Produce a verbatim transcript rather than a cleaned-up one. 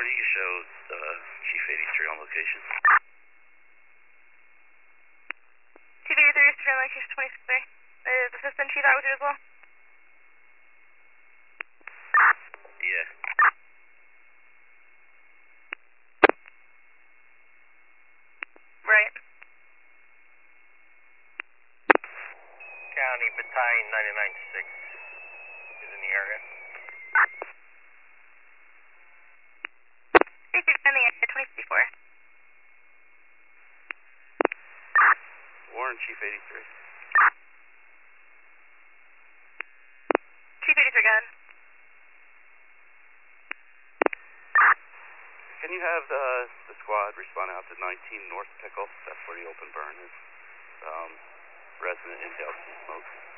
Warren, you can show uh, Chief eighty-three on location. Chief eighty-three is on location twenty-six three. Is Assistant Chief out with you as well? Yeah. Right. County Battalion ninety-nine six is in the area. eighty-six in the area, twenty fifty-four. Warren, Chief eighty-three. Chief eighty-three, go ahead. Can you have the, the squad respond out to nineteen North Pickle? That's where the open burn is. Um, resident inhaled some smoke.